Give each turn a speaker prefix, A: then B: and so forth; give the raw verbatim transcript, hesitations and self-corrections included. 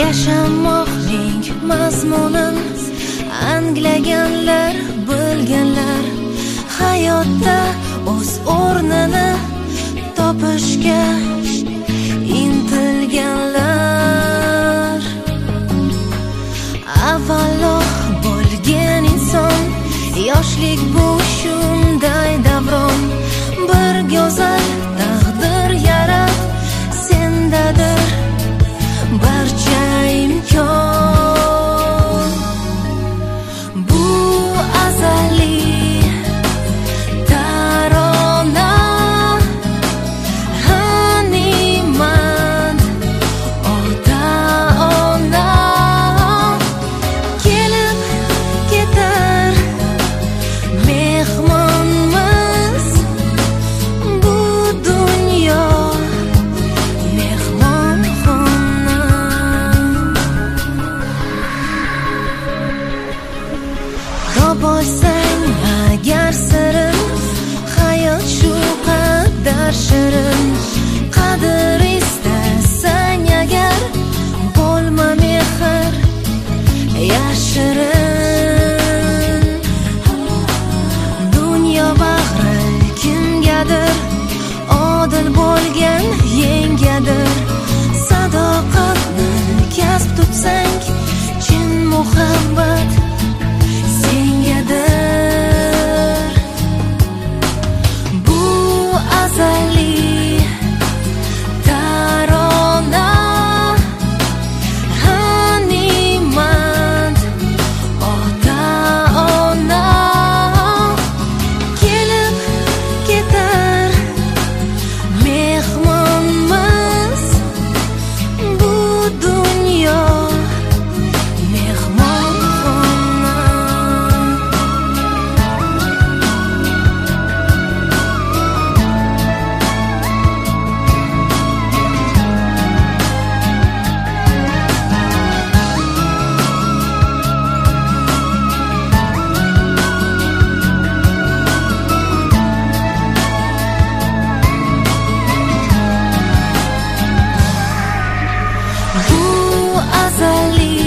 A: Yashamoqning mazmunin anglaganlar, bilganlar, hayotda o'z o'rnini topishga intilganlar. Avvalo bo'lgan inson, yoshlik bu shunday davron, bir go'zal taqdir yarat, sendadir barcha imkon. Bu azaliy tarona, g'animat ota-ona, kelib ketar mehmonmiz, bu dunyo mehmonxona. Topolsang agar sirin, hayot shu qadar shirin. Qadr istasang agar, bo'lma mehr yashirin. Dunyo bag'ri kimgadir, odil bo'lgan yengadir. Sadoqatni kasb tutsang, chin muhabbat sengadir. Bu azaliy tarona, g'animat ota-ona, kelib ketar mehmonmiz, bu dunyo mehmonxona. Bu azaliy